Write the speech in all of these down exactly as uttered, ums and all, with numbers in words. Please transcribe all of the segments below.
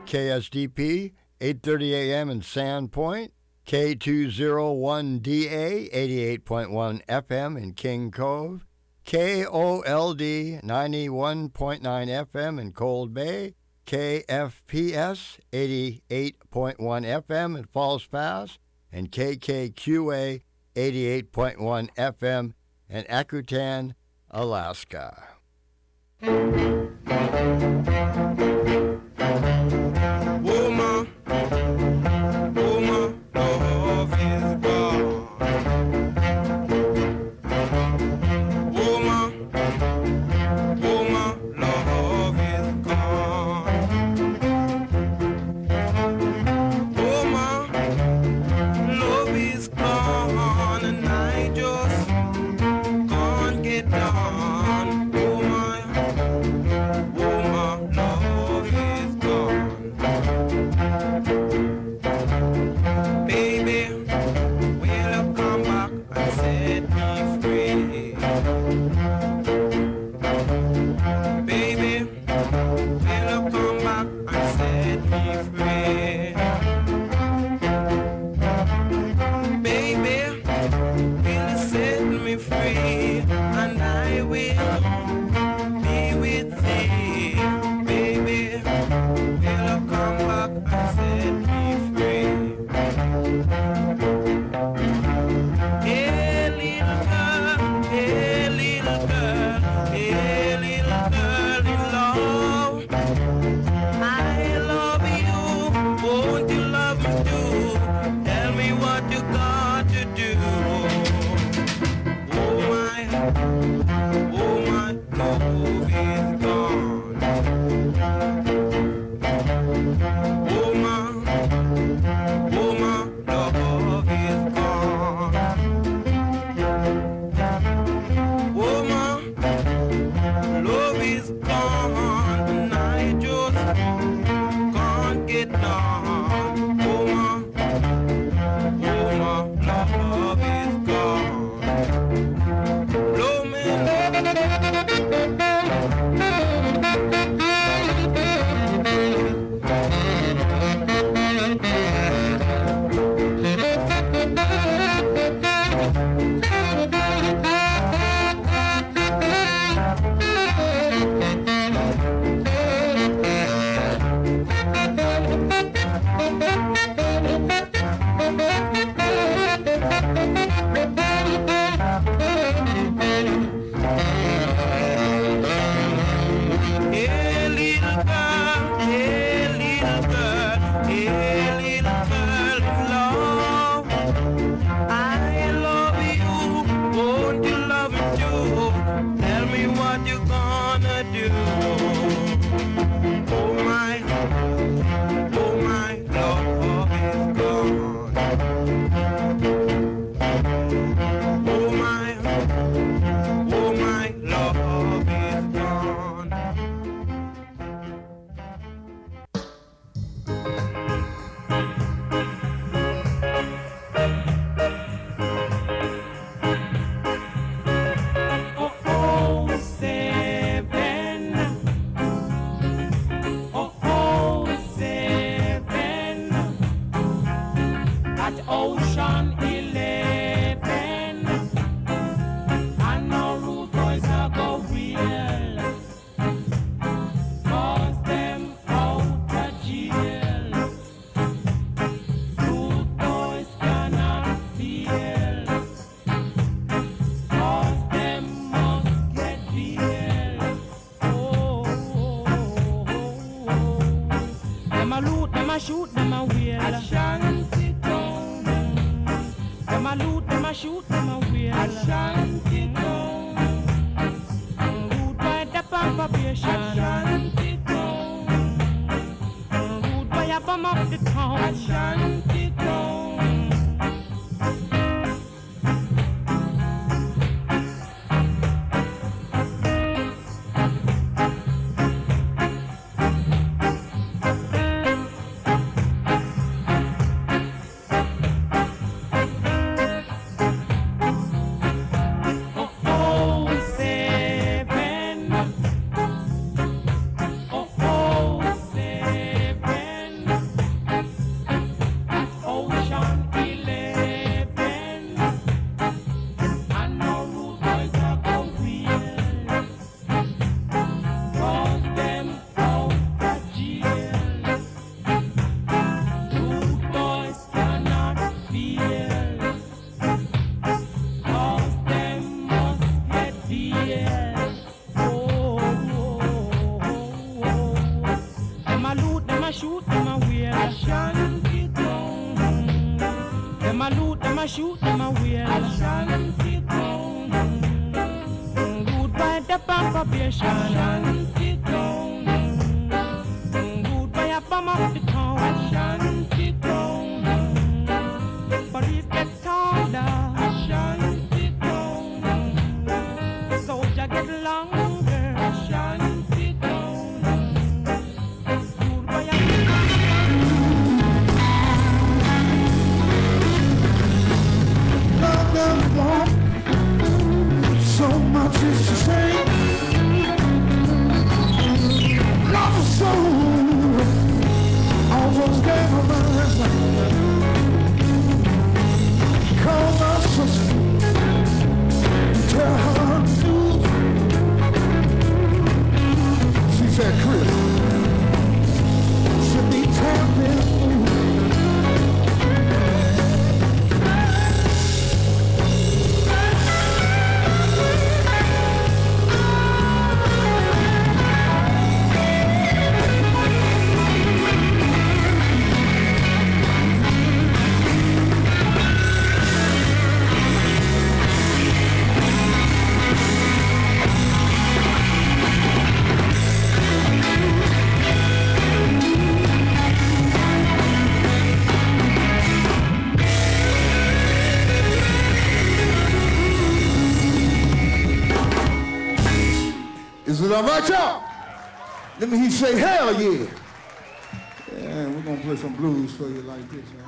K S D P, eight thirty A M in Sandpoint, K two oh one D A, eighty-eight point one F M in King Cove, K O L D, ninety-one point nine F M in Cold Bay, K F P S, eighty-eight point one F M in Falls Pass, and K K Q A, eighty-eight point one F M in Akutan, Alaska. Woman, woman, love is gone. Woman, woman, love is gone. Woman, love is gone, and I just can't get down. Woman, woman, love is gone. Baby, will you come back and set me free? Baby, will you come back and set me free? Baby, will you set me free? And I will be with thee. Baby, will you come back and set me free? Hey little girl, hey little girl, hey little girl in love. I love you, won't you love me too? Tell me what you got to do. Oh my, oh my, love is gone. Woman, woman, love is gone. Woman, love is gone, and I just can't get down. Woman, woman, love is gone. Blow me. Hey little girl, hey little girl, hey little girl in love. I love you, won't you love me too? Tell me what you gonna do. Oh my, oh my, love is gone. Oh my, oh my, love is gone. Oh, oh, seven. Oh, oh, seven. At Ocean Eleven. I know rude boys are go real. Cause them out of jail. Rude boys cannot feel. Cause them must get bail. Oh, oh, oh, oh. Them a loot, them a shoot, them a wheel. A shanty town. Them a loot, them a shoot, them a wheel. A shanty town. Rude boy, the probation. A shanty town. Rude boy, a bum up the town. A shanty town. Oh, oh, seven. Oh, oh, seven. shoot, them a wheel. A shanty town. Them a loot, them a shoot, them a wheel. A shanty town. Goodbye the probation. A shanty town. Goodbye a bomb of the town. A shanty town. Police get taller. A shanty town. Soldier get longer. A shanty town. Goodbye a Love them want so much is to say. Love is so almost gave her my life. Call my sister, tell her news. She said, Chris, should be tapping food. Is it all right, y'all? Let me hear you say, hell yeah. Yeah, we're gonna play some blues for you like this, man.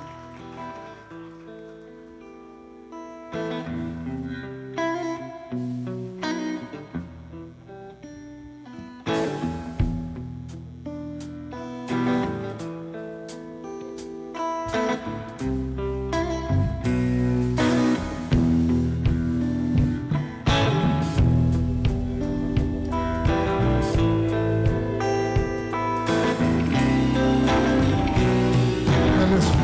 Now listen.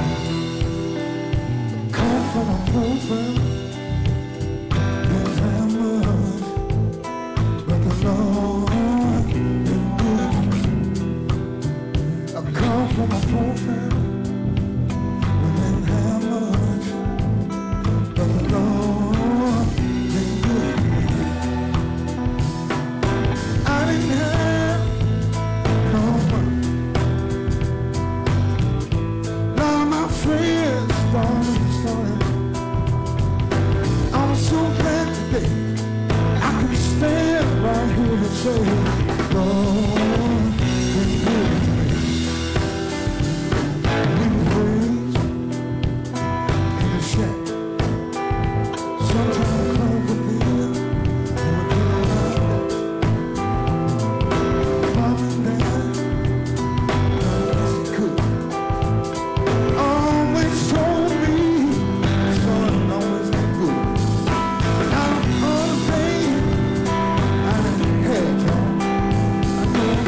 Come from a profile, been hammered, but the Lord been good. I come from a profile, been hammered, but the Lord been good. I didn't have no money. Now my friends started started. I'm so glad today I can stand right here and say, Lord, been good to me. We praise in the shack. Sometimes I come from here and we get around it. Mom and dad, this is good. Always told me, son, always been good. Now all the pain I done had, y'all, I know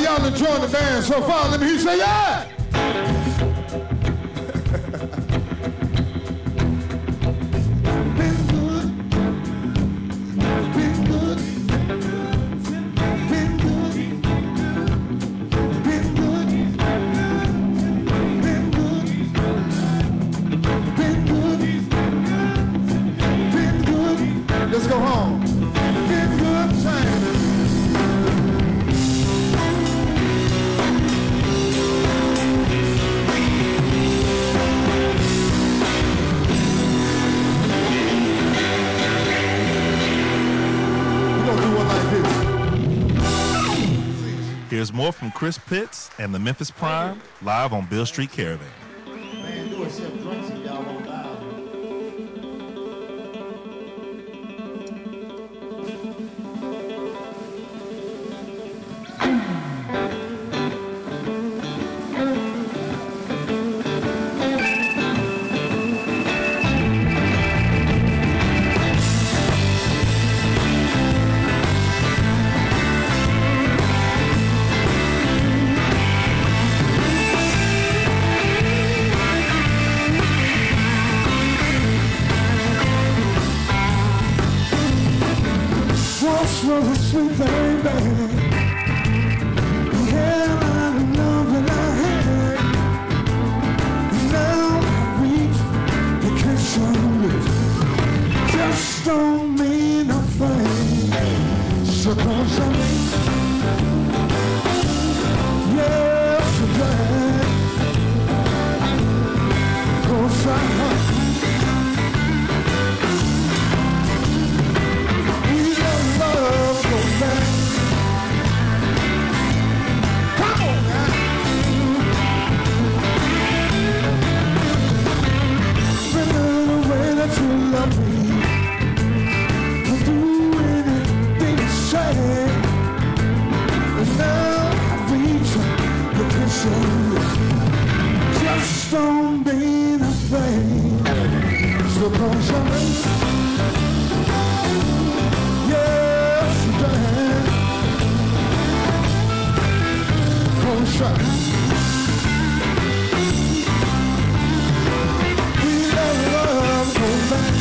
y'all enjoying the band so far? Let me hear you say yeah. Let's go home. Been good time. We're gonna do one like this. Here's more from Chris Pitts and the Memphis Prime live on Bill Street Caravan. Man, do a sip drinks and y'all won't die. Once was a sweet baby. Yeah, I love that I had. Now I reach the kiss on the lips. Just don't mean a thing. So close on me. Yes, you can. Close on me. Just don't be afraid. So come show me. Yes, you can. Come show me. We let love go back.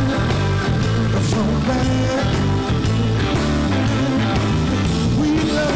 We love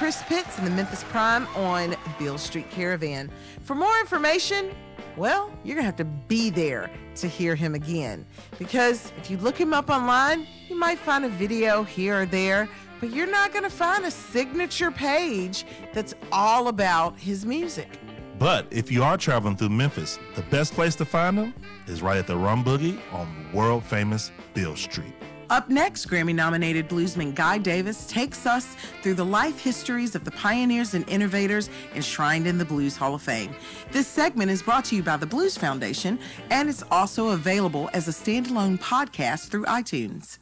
Chris Pitts and the Memphis Prime on Beale Street Caravan. For more information, well, you're going to have to be there to hear him again. Because if you look him up online, you might find a video here or there, but you're not going to find a signature page that's all about his music. But if you are traveling through Memphis, the best place to find them is right at the Rum Boogie on world-famous Beale Street. Up next, Grammy-nominated bluesman Guy Davis takes us through the life histories of the pioneers and innovators enshrined in the Blues Hall of Fame. This segment is brought to you by the Blues Foundation, and it's also available as a standalone podcast through iTunes.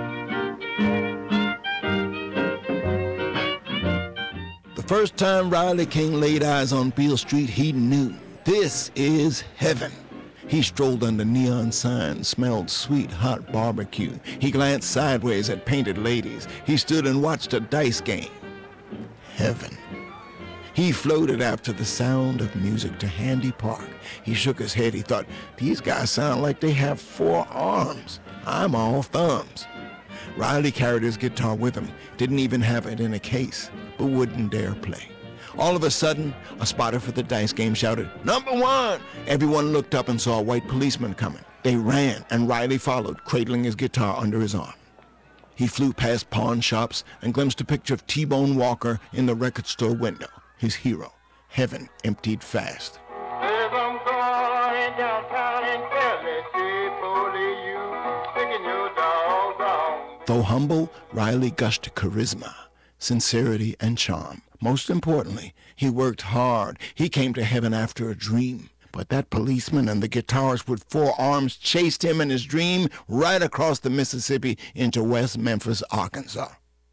The first time Riley King laid eyes on Beale Street, he knew this is heaven. He strolled under neon signs, smelled sweet, hot barbecue. He glanced sideways at painted ladies. He stood and watched a dice game. Heaven. He floated after the sound of music to Handy Park. He shook his head. He thought, these guys sound like they have four arms. I'm all thumbs. Riley carried his guitar with him, didn't even have it in a case, but wouldn't dare play. All of a sudden, a spotter for the dice game shouted, "Number one!" Everyone looked up and saw a white policeman coming. They ran, and Riley followed, cradling his guitar under his arm. He flew past pawn shops and glimpsed a picture of T-Bone Walker in the record store window. His hero. Heaven emptied fast. If I'm going downtown in Philly, cheaply you, sticking your dog down. Though humble, Riley gushed charisma, sincerity, and charm. Most importantly, he worked hard. He came to heaven after a dream. But that policeman and the guitarist with four arms chased him in his dream right across the Mississippi into West Memphis, Arkansas.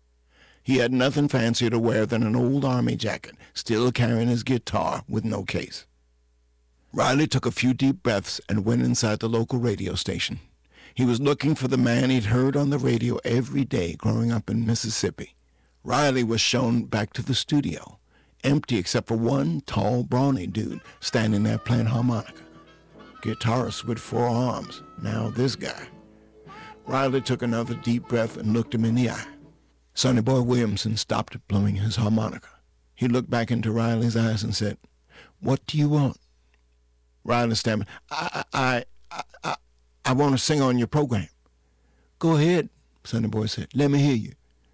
He had nothing fancier to wear than an old army jacket, still carrying his guitar with no case. Riley took a few deep breaths and went inside the local radio station. He was looking for the man he'd heard on the radio every day growing up in Mississippi. Riley was shown back to the studio, empty except for one tall, brawny dude standing there playing harmonica. Guitarist with four arms. Now this guy. Riley took another deep breath and looked him in the eye. Sonny Boy Williamson stopped blowing his harmonica. He looked back into Riley's eyes and said, "What do you want?" Riley stammered, I, I, I, I, I want to sing on your program." "Go ahead," Sonny Boy said. "Let me hear you."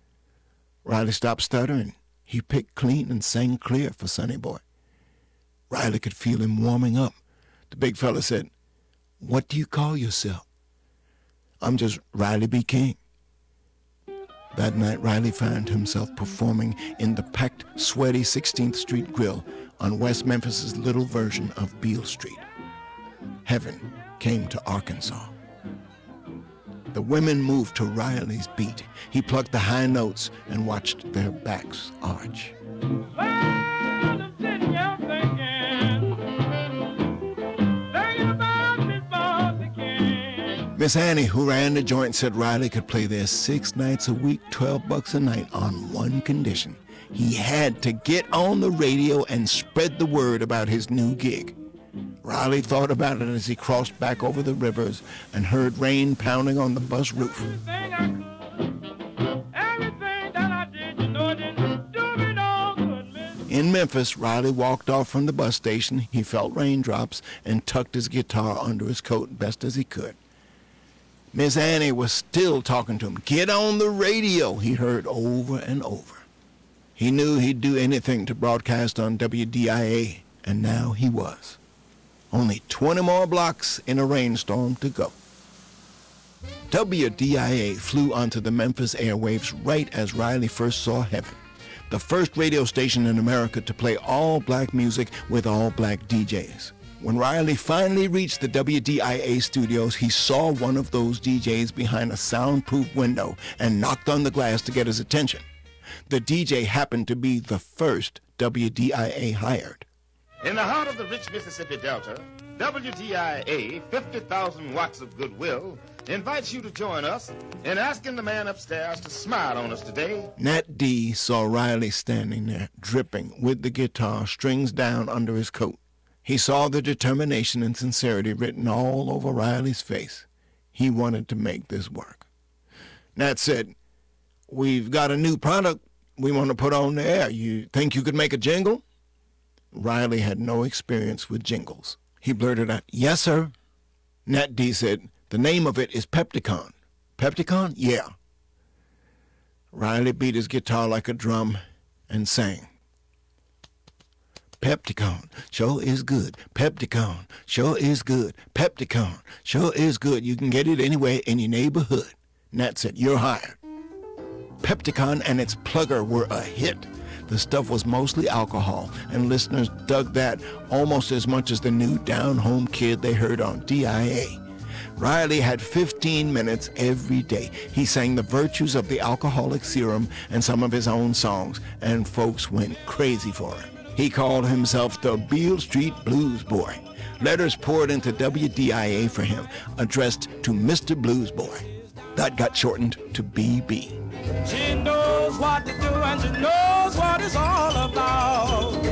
Riley stopped stuttering. He picked clean and sang clear for Sonny Boy. Riley could feel him warming up. The big fella said, "What do you call yourself?" "I'm just Riley B. King." That night, Riley found himself performing in the packed, sweaty sixteenth Street Grill on West Memphis's little version of Beale Street. Heaven came to Arkansas. The women moved to Riley's beat. He plucked the high notes and watched their backs arch. Well, I'm sitting here thinking, thinking about this boss again. Miss Annie, who ran the joint, said Riley could play there six nights a week, twelve bucks a night, on one condition. He had to get on the radio and spread the word about his new gig. Riley thought about it as he crossed back over the rivers and heard rain pounding on the bus roof. Everything I could, everything that I did, you know, it didn't do me no good, miss. In Memphis, Riley walked off from the bus station. He felt raindrops and tucked his guitar under his coat best as he could. Miss Annie was still talking to him. "Get on the radio," he heard over and over. He knew he'd do anything to broadcast on W D I A, and now he was. Only twenty more blocks in a rainstorm to go. W D I A flew onto the Memphis airwaves right as Riley first saw Heaven, the first radio station in America to play all black music with all black D Js. When Riley finally reached the W D I A studios, he saw one of those D Js behind a soundproof window and knocked on the glass to get his attention. The D J happened to be the first W D I A hired. In the heart of the rich Mississippi Delta, W D I A, fifty thousand watts of goodwill, invites you to join us in asking the man upstairs to smile on us today. Nat D saw Riley standing there, dripping, with the guitar, strings down under his coat. He saw the determination and sincerity written all over Riley's face. He wanted to make this work. Nat said, "We've got a new product. we want to put on the air. You think you could make a jingle? Riley had no experience with jingles. He blurted out, yes, sir. Nat D said, the name of it is Pepticon. Pepticon? Yeah. Riley beat his guitar like a drum and sang. Pepticon, sure is good. Pepticon, sure is good. Pepticon, sure is good. You can get it anywhere in your neighborhood. Nat said, you're hired. Pepticon and its plugger were a hit. The stuff was mostly alcohol, and listeners dug that almost as much as the new Down Home Kid they heard on D I A. Riley had fifteen minutes every day. He sang the virtues of the alcoholic serum and some of his own songs, and folks went crazy for him. He called himself the Beale Street Blues Boy. Letters poured into W D I A for him, addressed to Mister Blues Boy. That got shortened to B B. She knows what to do and she knows what it's all about.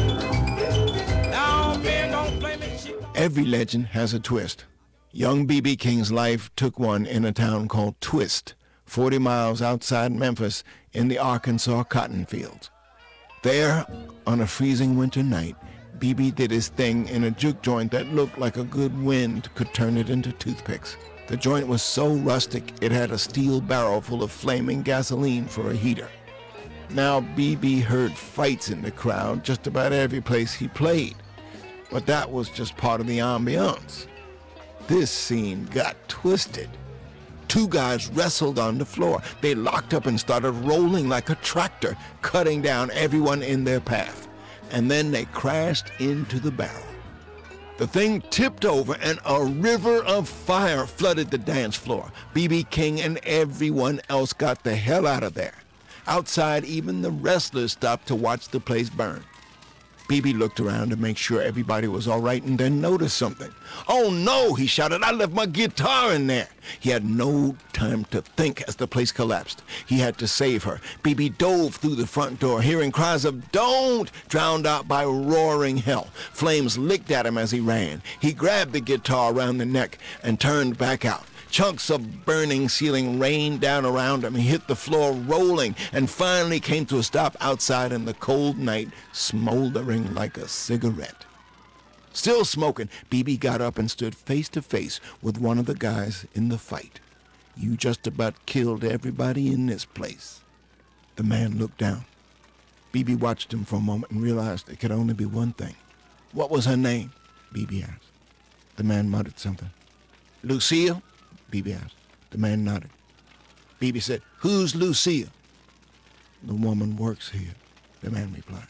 Now, men don't play me. She... Every legend has a twist. Young B B King's life took one in a town called Twist, forty miles outside Memphis in the Arkansas cotton fields. There, on a freezing winter night, B B did his thing in a juke joint that looked like a good wind could turn it into toothpicks. The joint was so rustic it had a steel barrel full of flaming gasoline for a heater. Now B B heard fights in the crowd just about every place he played, but that was just part of the ambiance. This scene got twisted. Two guys wrestled on the floor. They locked up and started rolling like a tractor, cutting down everyone in their path. And then they crashed into the barrel. The thing tipped over and a river of fire flooded the dance floor. B B King and everyone else got the hell out of there. Outside, even the wrestlers stopped to watch the place burn. B B looked around to make sure everybody was all right and then noticed something. "Oh no," he shouted, "I left my guitar in there." He had no time to think as the place collapsed. He had to save her. B B dove through the front door, hearing cries of "Don't!" drowned out by roaring hell. Flames licked at him as he ran. He grabbed the guitar around the neck and turned back out. Chunks of burning ceiling rained down around him. He hit the floor rolling and finally came to a stop outside in the cold night, smoldering like a cigarette. Still smoking, B B got up and stood face to face with one of the guys in the fight. "You just about killed everybody in this place." The man looked down. B B watched him for a moment and realized it could only be one thing. "What was her name?" B B asked. The man muttered something. "Lucille?" B B asked. The man nodded. B B said, "Who's Lucille?" "The woman works here," the man replied.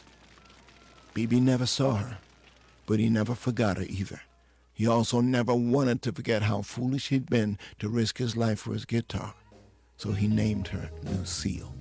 B B never saw her, but he never forgot her either. He also never wanted to forget how foolish he'd been to risk his life for his guitar, so he named her Lucille.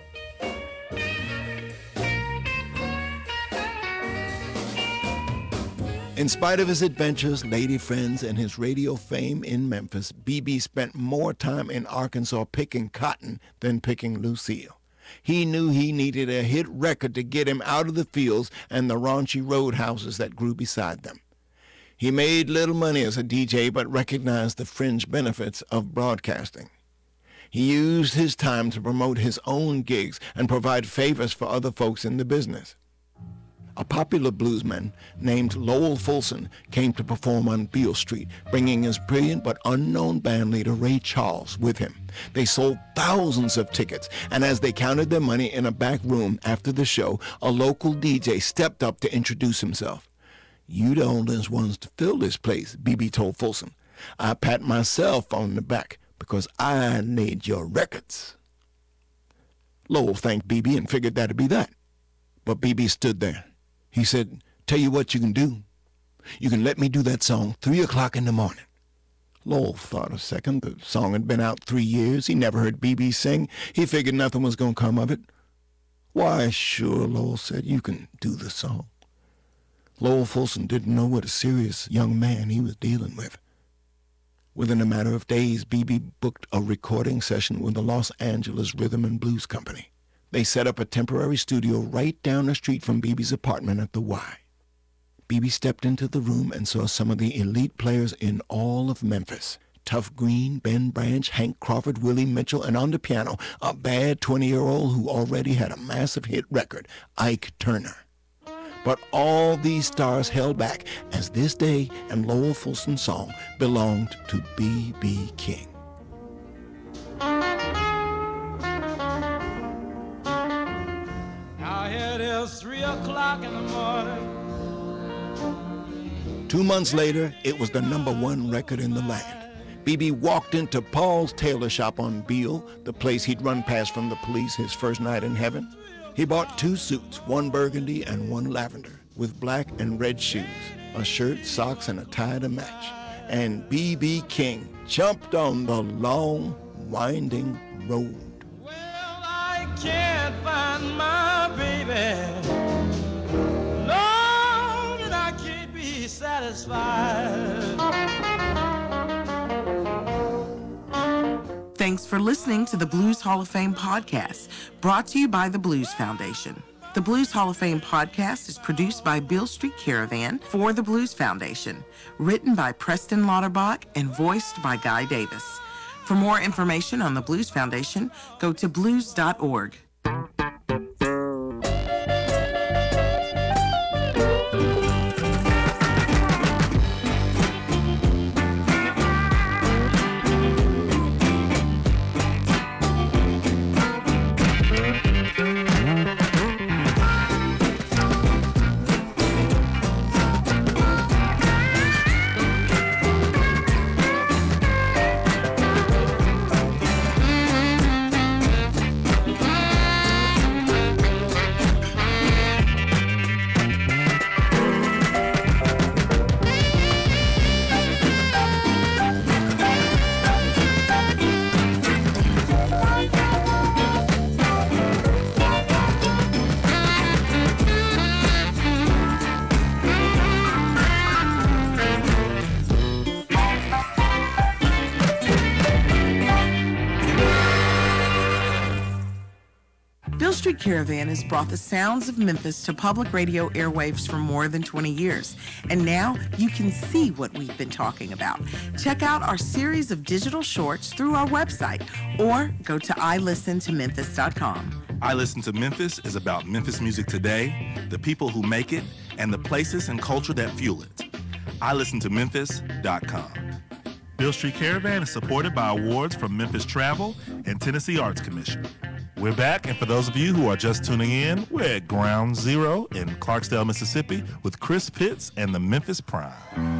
In spite of his adventures, lady friends, and his radio fame in Memphis, B B spent more time in Arkansas picking cotton than picking Lucille. He knew he needed a hit record to get him out of the fields and the raunchy roadhouses that grew beside them. He made little money as a D J, but recognized the fringe benefits of broadcasting. He used his time to promote his own gigs and provide favors for other folks in the business. A popular bluesman named Lowell Fulson came to perform on Beale Street, bringing his brilliant but unknown bandleader Ray Charles with him. They sold thousands of tickets, and as they counted their money in a back room after the show, a local D J stepped up to introduce himself. "You the only ones to fill this place," B B told Fulson. "I pat myself on the back because I need your records." Lowell thanked B B and figured that'd be that. But B B stood there. He said, "Tell you what you can do. You can let me do that song three o'clock in the morning." Lowell thought a second. The song had been out three years. He never heard B B sing. He figured nothing was going to come of it. "Why, sure," Lowell said, "you can do the song." Lowell Fulson didn't know what a serious young man he was dealing with. Within a matter of days, B B booked a recording session with the Los Angeles Rhythm and Blues Company. They set up a temporary studio right down the street from B B's apartment at the Y. B B stepped into the room and saw some of the elite players in all of Memphis. Tuff Green, Ben Branch, Hank Crawford, Willie Mitchell, and on the piano, a bad twenty-year-old who already had a massive hit record, Ike Turner. But all these stars held back as This Day and Lowell Fulson's song belonged to B B. King. Now it is three o'clock in the morning. Two months later, it was the number one record in the land. B B walked into Paul's tailor shop on Beale, the place he'd run past from the police his first night in heaven. He bought two suits, one burgundy and one lavender, with black and red shoes, a shirt, socks, and a tie to match. And B B. King jumped on the long, winding road. Well, I can't find my baby. Lord, and I can't be satisfied. Thanks for listening to the Blues Hall of Fame podcast, brought to you by the Blues Foundation. The Blues Hall of Fame podcast is produced by Beale Street Caravan for the Blues Foundation, written by Preston Lauterbach and voiced by Guy Davis. For more information on the Blues Foundation, go to blues dot org. Beale Street Caravan has brought the sounds of Memphis to public radio airwaves for more than twenty years. And now you can see what we've been talking about. Check out our series of digital shorts through our website or go to i listen to memphis dot com. I Listen to Memphis is about Memphis music today, the people who make it, and the places and culture that fuel it. i listen to memphis dot com. Beale Street Caravan is supported by awards from Memphis Travel and Tennessee Arts Commission. We're back, and for those of you who are just tuning in, we're at Ground Zero in Clarksdale, Mississippi, with Chris Pitts and the Memphis Prime.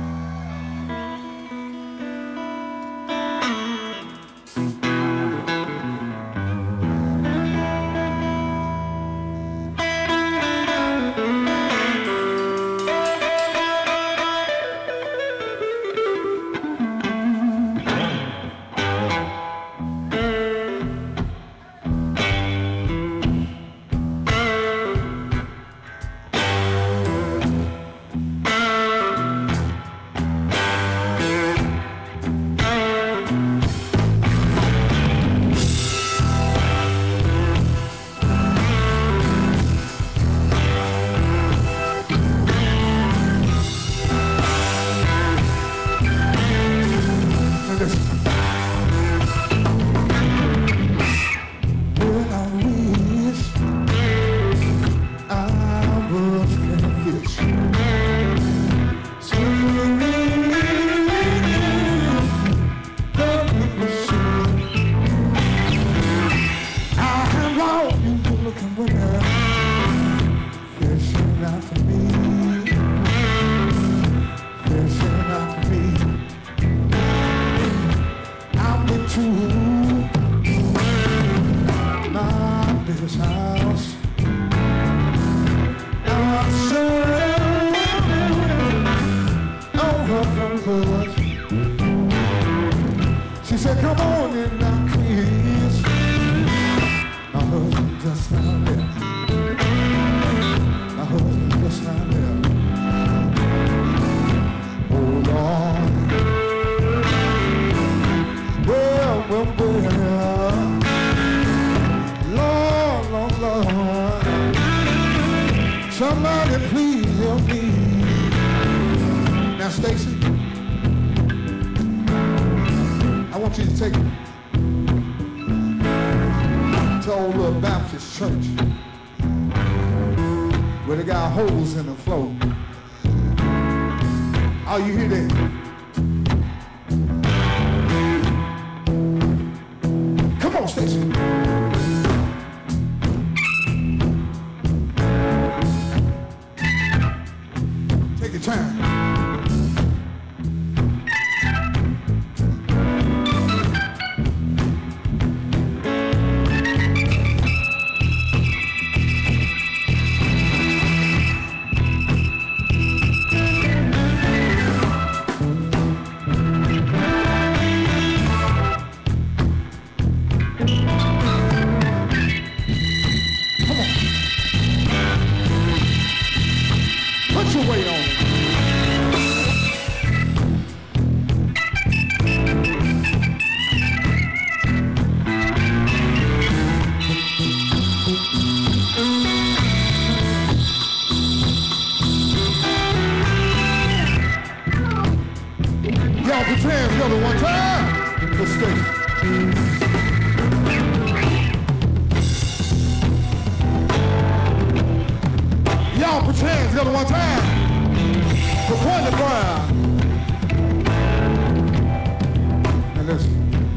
She said, come on in now, please. My husband just not there. My husband just not there. Hold on. Well, well, well. Lord, Lord, Lord. want you to take it to old little Baptist church where they got holes in the floor. Oh, you hear that? Come on, Stacy. Take your time. Put your weight on it. Y'all put your hands together one time. Let's stay. Y'all put your hands together one time. For Quentin Brown. And listen.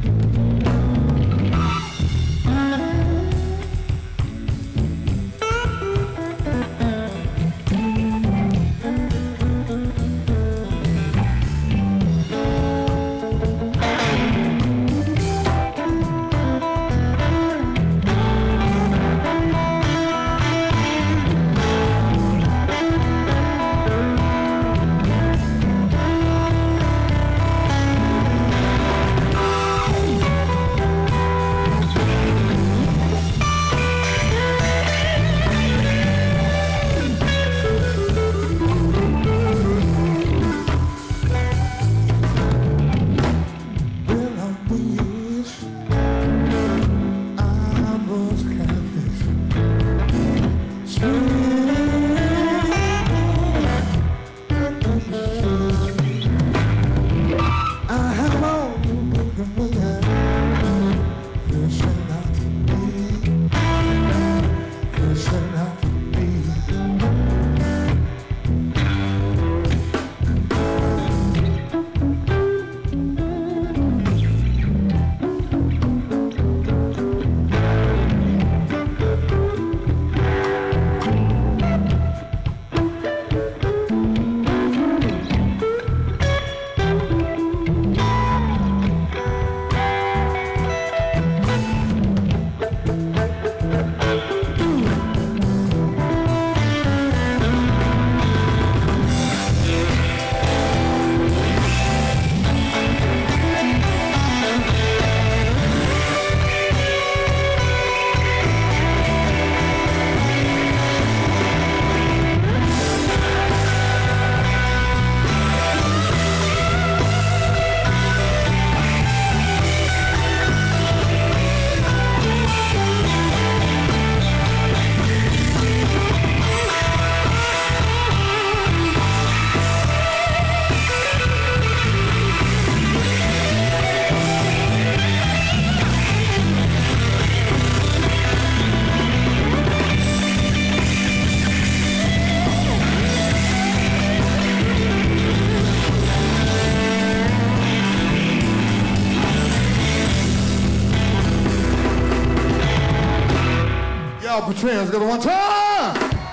Y'all put your hands together one time.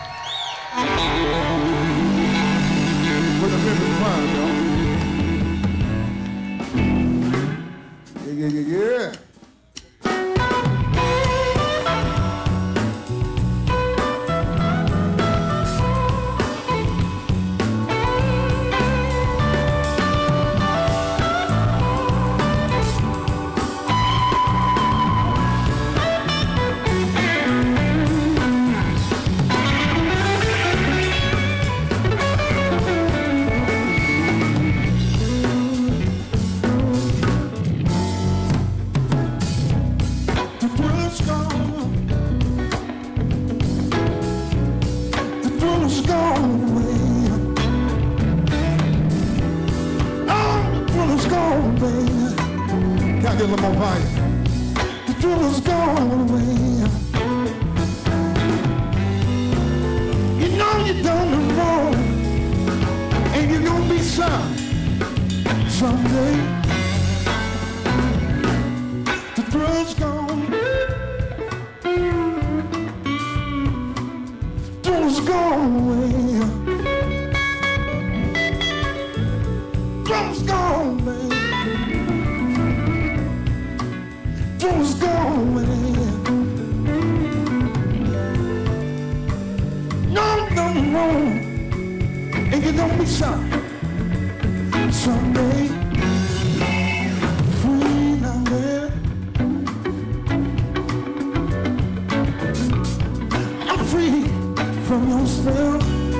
With the Memphis Prime, y'all. Yeah, yeah, yeah, yeah. Can I get a little more volume? The thriller's gone away. You know you done wrong, and you're gonna be sorry someday. The thrill's gone. Thrill's gone away. Thrill's gone away. Thrill's gone away. No, nothing wrong, and you're gonna be sorry someday. Free now, there. I'm free from your spell.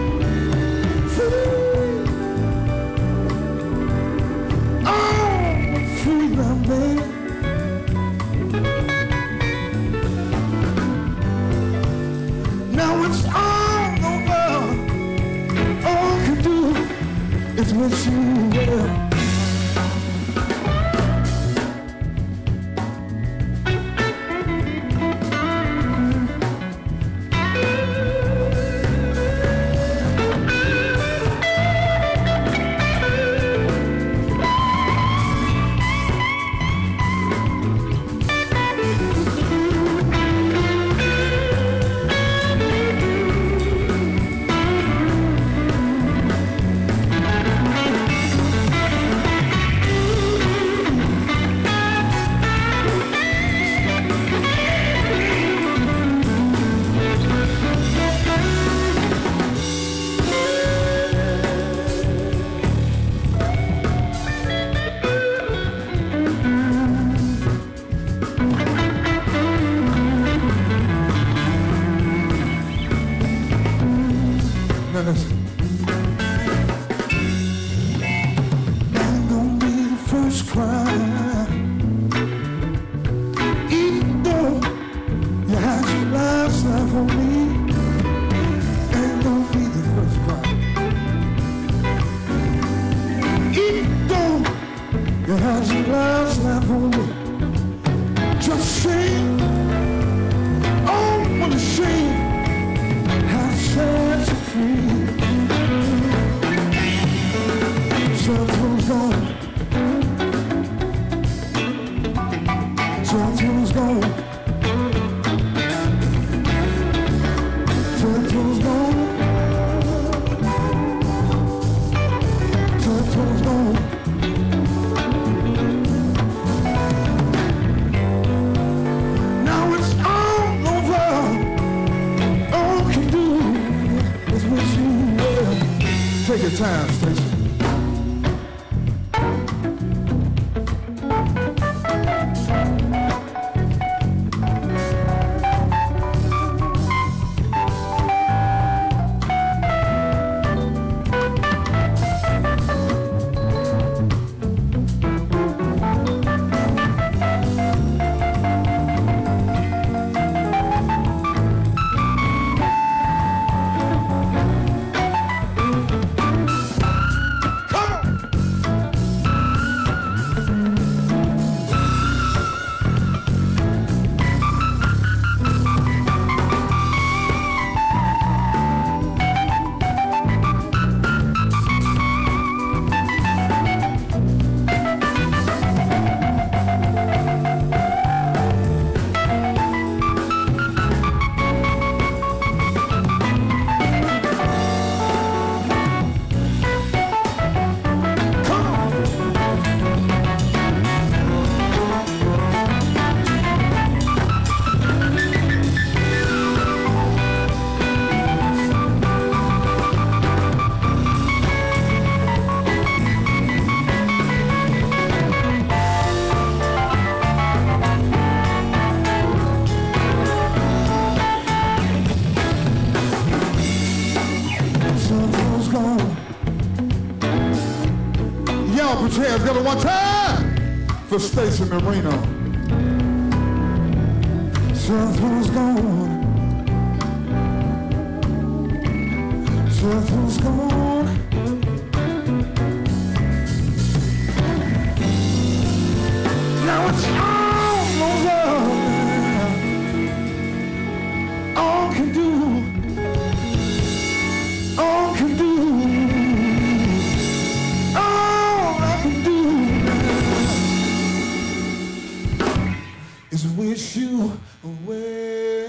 Free. Oh, I'm free now, baby. Now it's all over. All I can do is wish you well. Take your time, Stacey. Put your hands together one time for Stacey Marino. Something's gone. Something's gone. Now That's all the world all can do. All can do. All I can do is wish you away.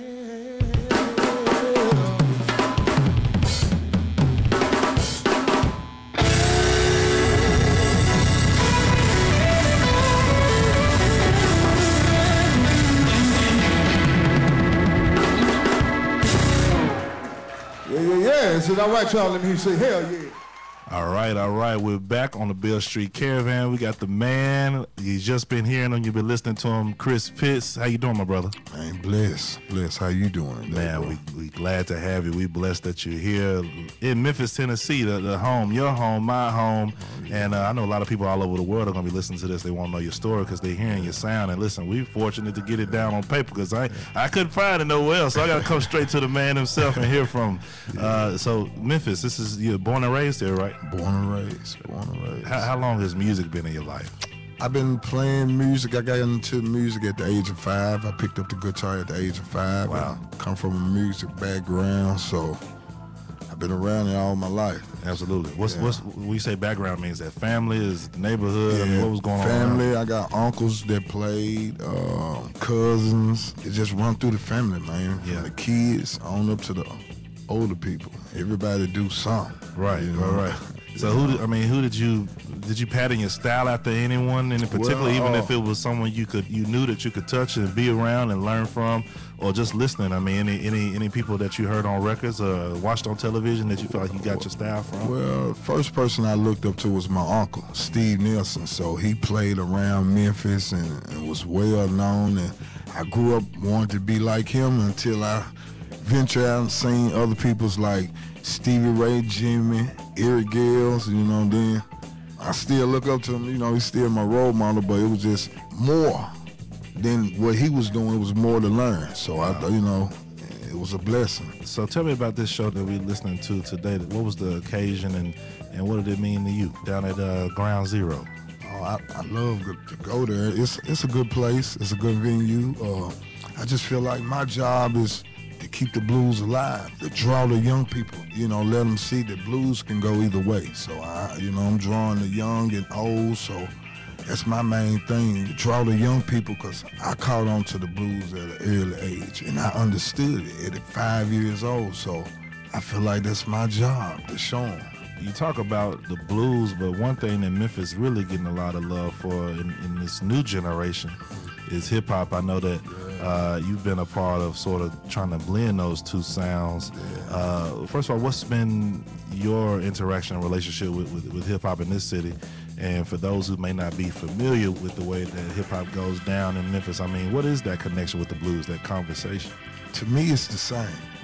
Yeah, yeah, yeah. Is it all right, y'all? Let me say hell yeah. All right, all right. We're back on the Beale Street Caravan. We got the man. He's just been hearing him. You've been listening to him, Chris Pitts. How you doing, my brother? Man, bless, bless. How you doing? Man, we we glad to have you. We blessed that you're here in Memphis, Tennessee, the, the home, your home, my home. Oh, yeah. And uh, I know a lot of people all over the world are going to be listening to this. They want to know your story because they're hearing your sound. And listen, we're fortunate to get it down on paper because I I couldn't find it nowhere else. So I got to come straight to the man himself and hear from him. Uh, so Memphis, this is, you're born and raised here, right? Born and raised. Born and raised. How, how long has music been in your life? I've been playing music. I got into music at the age of five. I picked up the guitar at the age of five. Wow. I come from a music background, so I've been around it all my life. Absolutely. What's Yeah. what's when you say background means that family is neighborhood. I mean, what was going family, on? I got uncles that played, um, cousins. It just run through the family, man. From Yeah. the kids on up to the older people. Everybody do something. Right, you know? right, right. So who did, I mean, who did you did you pattern your style after anyone in particular, Well, even uh, if it was someone you could you knew that you could touch and be around and learn from, or just listening? I mean, any any any people that you heard on records or watched on television that you felt like you got your style from? Well, first person I looked up to was my uncle, Steve Nielsen. So he played around Memphis and, and was well known. And I grew up wanting to be like him until I ventured out and seen other people's like Stevie Ray, Jimmy, Eric Gales, you know, then I still look up to him, you know, he's still my role model, but it was just more than what he was doing. It was more to learn. So, I, you know, it was a blessing. So tell me about this show that we're listening to today. What was the occasion and, and what did it mean to you down at uh, Ground Zero? Oh, I, I love to go there. It's it's a good place. It's a good venue. Uh, I just feel like my job is to keep the blues alive, to draw the young people, you know, let them see that blues can go either way. So, I, you know, I'm drawing the young and old, so that's my main thing, to draw the young people, because I caught on to the blues at an early age, and I understood it at five years old, so I feel like that's my job, to show them. You talk about the blues, but one thing that Memphis really getting a lot of love for in, in this new generation is hip hop. I know that uh, you've been a part of sort of trying to blend those two sounds. Uh, first of all, what's been your interaction and relationship with, with, with hip hop in this city? And for those who may not be familiar with the way that hip hop goes down in Memphis, I mean, what is that connection with the blues, that conversation? To me, it's the same.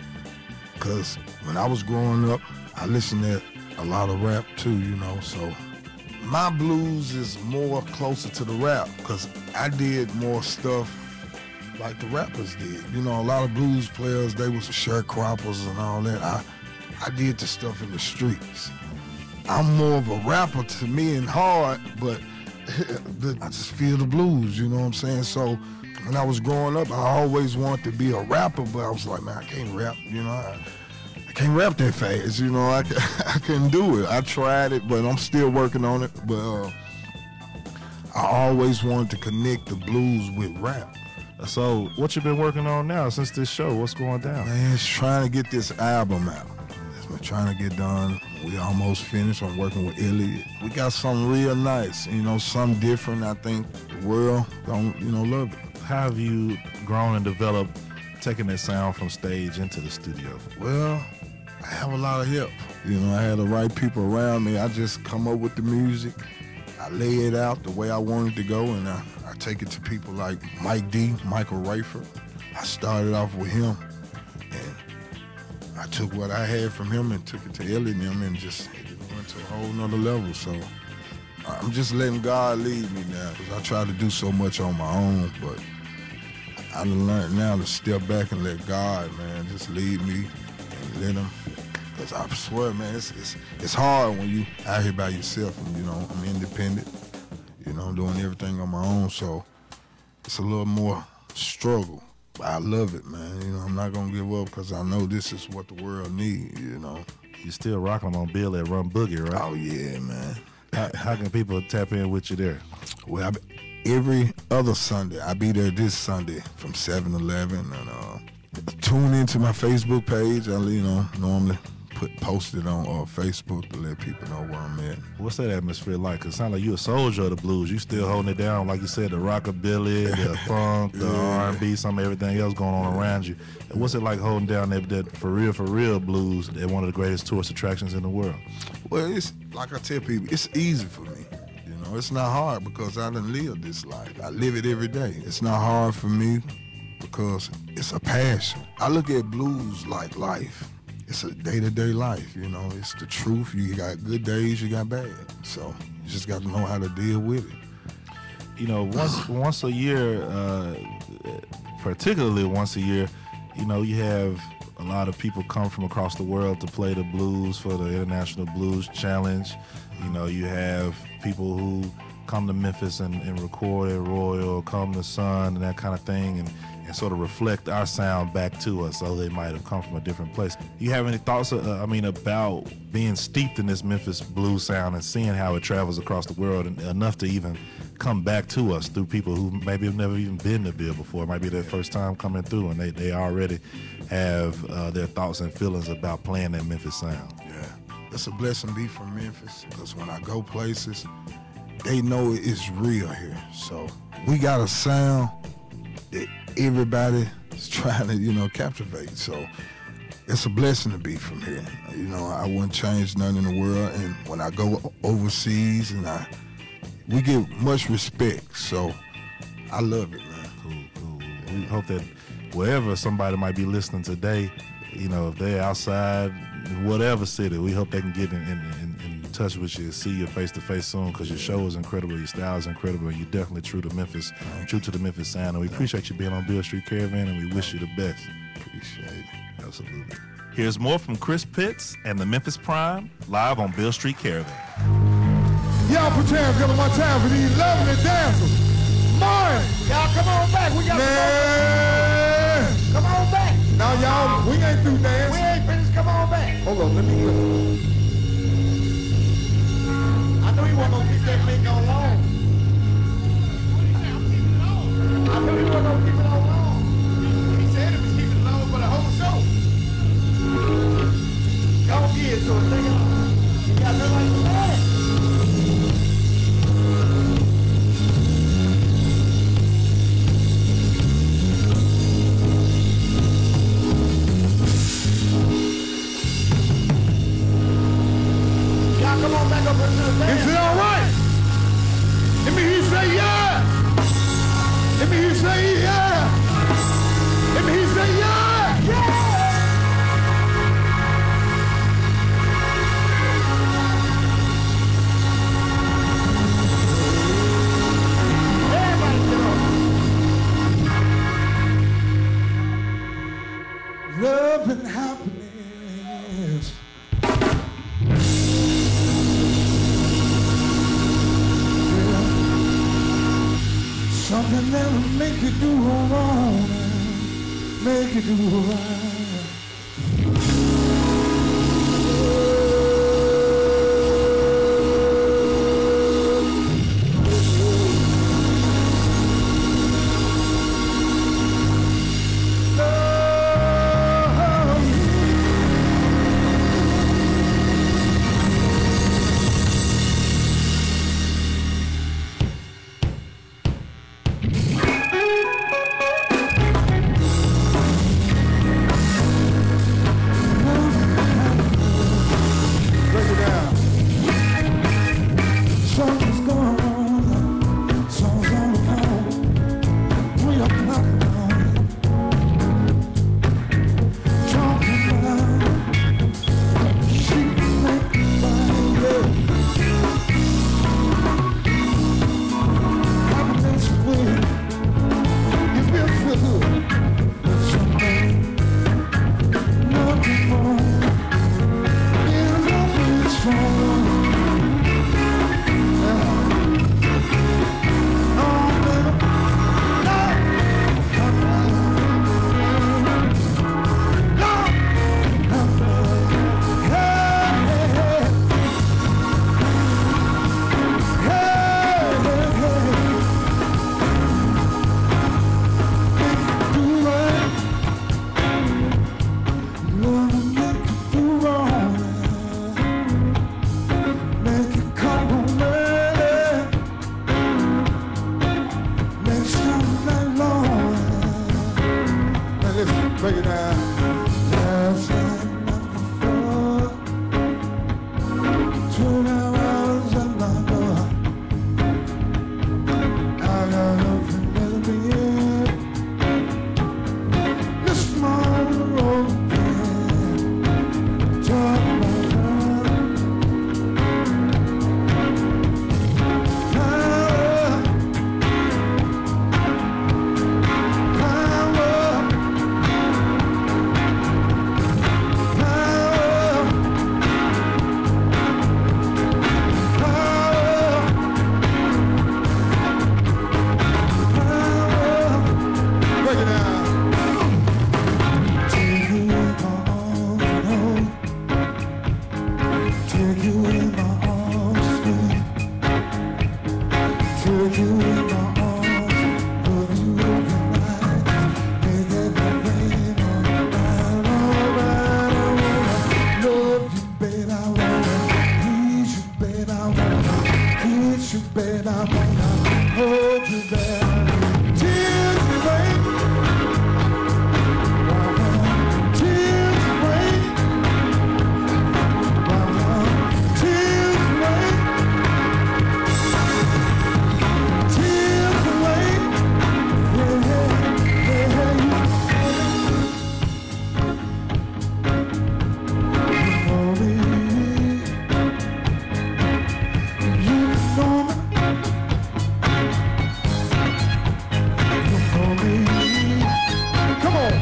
Because when I was growing up, I listened to a lot of rap too, you know, so my blues is more closer to the rap because I did more stuff like the rappers did. You know, a lot of blues players, they was sharecroppers and all that. I, I did the stuff in the streets. I'm more of a rapper to me and hard, but I just feel the blues, you know what I'm saying? So when I was growing up, I always wanted to be a rapper, but I was like, man, I can't rap, you know? I, I can't rap that fast, you know? I, I couldn't do it. I tried it, but I'm still working on it. But uh, I always wanted to connect the blues with rap. So what you been working on now since this show? What's going down? Man, it's trying to get this album out. We're trying to get done. We almost finished. I'm working with Elliot. We got something real nice, you know, something different. I think the world don't, you know, love it. How have you grown and developed taking that sound from stage into the studio? Well, I have a lot of help. You know, I had the right people around me. I just come up with the music. I lay it out the way I want it to go, and I, I take it to people like Mike D, Michael Rayford. I started off with him, and I took what I had from him and took it to Elliot and him and just went to a whole nother level. So I'm just letting God lead me now, because I try to do so much on my own, but I done learned now to step back and let God, man, just lead me and let him. Because I swear, man, it's, it's it's hard when you out here by yourself and, you know, I'm independent. You know, I'm doing everything on my own, so it's a little more struggle. But I love it, man. You know, I'm not gonna give up because I know this is what the world needs. You know. You still rocking them on Bill at Run Boogie, right? Oh yeah, man. How, how can people tap in with you there? Well, I be, every other Sunday, I be there this Sunday from seven to eleven, and uh, tune into my Facebook page. I, you know, normally put post it on uh, Facebook to let people know where I'm at. What's that atmosphere like? Cause it sounds like you a soldier of the blues. You still holding it down, like you said, the rockabilly, the funk, the Yeah. R and B, some everything else going on around you. And what's it like holding down that, that for real, for real blues at one of the greatest tourist attractions in the world? Well, it's like I tell people, it's easy for me. You know, it's not hard because I done lived this life. I live it every day. It's not hard for me because it's a passion. I look at blues like life. It's a day-to-day life, you know. It's the truth. You got good days, you got bad. So you just got to know how to deal with it. You know, once once a year, uh, particularly once a year, you know, you have a lot of people come from across the world to play the blues for the International Blues Challenge. You know, you have people who come to Memphis and, and record at Royal, come to Sun and that kind of thing, and, and sort of reflect our sound back to us, so they might have come from a different place. You have any thoughts, uh, I mean, about being steeped in this Memphis blues sound and seeing how it travels across the world, and enough to even come back to us through people who maybe have never even been to Bill before? It might be their first time coming through, and they, they already have uh, their thoughts and feelings about playing that Memphis sound. Yeah, it's a blessing to be from Memphis because when I go places, they know it's real here. So we got a sound that everybody is trying to, you know, captivate. So it's a blessing to be from here. You know, I wouldn't change nothing in the world. And when I go overseas, and I, we get much respect. So I love it, man. Cool, cool. We hope that wherever somebody might be listening today, you know, if they're outside, whatever city, we hope they can get in, in, in, in touch with you, see you face to face soon, because your show is incredible, your style is incredible, and you're definitely true to Memphis, true to the Memphis sound. And we appreciate you being on Bill Street Caravan, and we wish you the best. Appreciate it. Absolutely. Here's more from Chris Pitts and the Memphis Prime, live on Bill Street Caravan. Y'all put your hands together one time for these lovely dancers. Morning. Y'all come on back. We got Man. Come on back. Now, y'all, we ain't through dancing. We ain't finished. Come on back. Hold on, let me get it. I know you want to keep that thing on long. I know you want to keep it on long. He said it was keeping it long for the whole show. Y'all get it, so take it off. You got nothing like that. Is it all right? Let me hear you say yeah. Let me hear you say yeah. Let me hear you say yeah. Yeah. Everybody get on. Love and happiness. Something that'll make you do wrong, make you do right. Break it down. Last night, night before, twelve hours at my door. I got up and let me in. This morning road again. Talk about love. Power. Power. Babe, I wanna hold you there. Tears rain, tears rain, tears rain, tears rain. Yeah, yeah, yeah. You know me, you know me. Come on.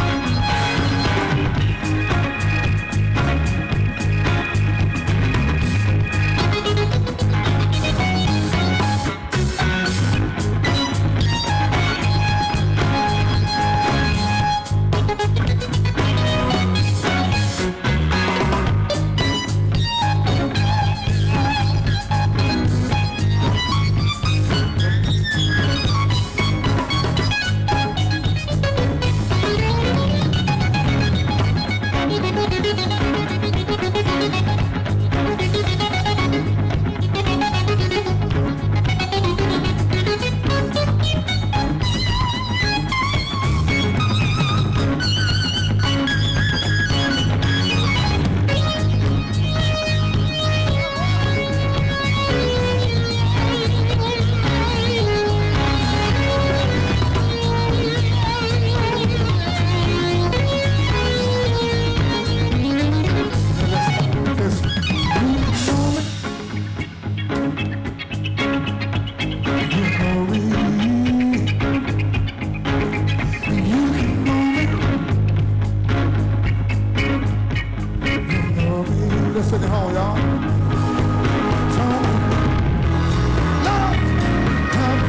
Sitting home, y'all. Talk, love, have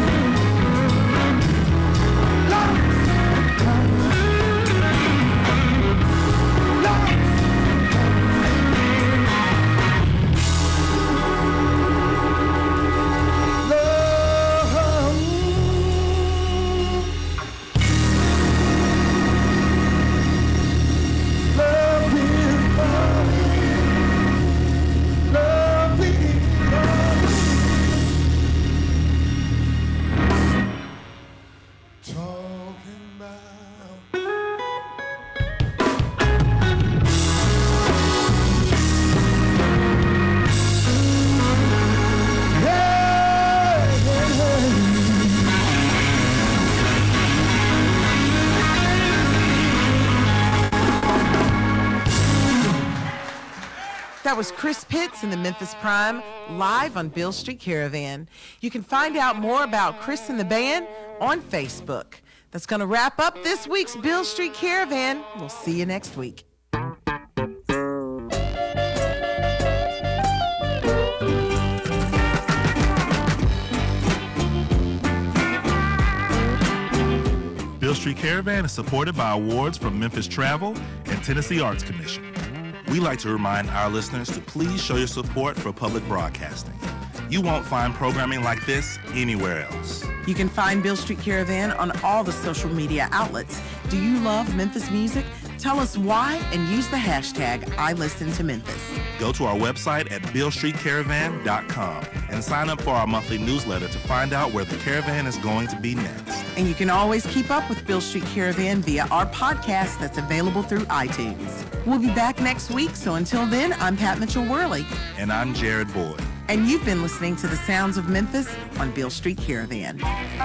love, have love. That was Chris Pitts in the Memphis Prime, live on Beale Street Caravan. You can find out more about Chris and the band on Facebook. That's going to wrap up this week's Beale Street Caravan. We'll see you next week. Beale Street Caravan is supported by awards from Memphis Travel and Tennessee Arts Commission. We like to remind our listeners to please show your support for public broadcasting. You won't find programming like this anywhere else. You can find Beale Street Caravan on all the social media outlets. Do you love Memphis music? Tell us why and use the hashtag I Listen to Memphis. Go to our website at beale street caravan dot com and sign up for our monthly newsletter to find out where the caravan is going to be next. And you can always keep up with Beale Street Caravan via our podcast that's available through iTunes. We'll be back next week, so until then, I'm Pat Mitchell-Worley. And I'm Jared Boyd. And you've been listening to the Sounds of Memphis on Beale Street Caravan.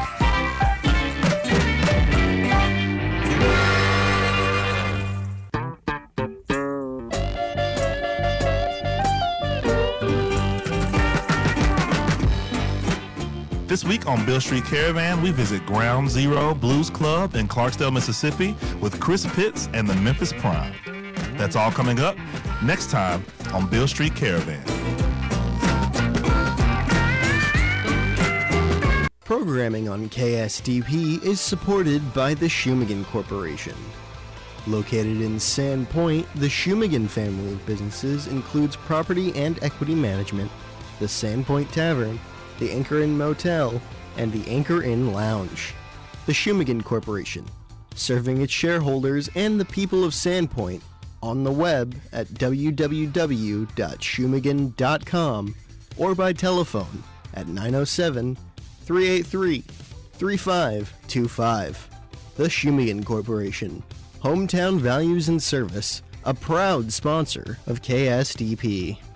This week on Beale Street Caravan, we visit Ground Zero Blues Club in Clarksdale, Mississippi with Chris Pitts and the Memphis Prime. That's all coming up next time on Beale Street Caravan. Programming on K S D P is supported by the Shumagan Corporation. Located in Sand Point, the Shumagan family of businesses includes property and equity management, the Sand Point Tavern, the Anchor Inn Motel, and the Anchor Inn Lounge. The Shumagan Corporation, serving its shareholders and the people of Sandpoint on the web at w w w dot shumagan dot com or by telephone at nine oh seven, three eight three, three five two five. The Shumagan Corporation, hometown values and service, a proud sponsor of K S D P.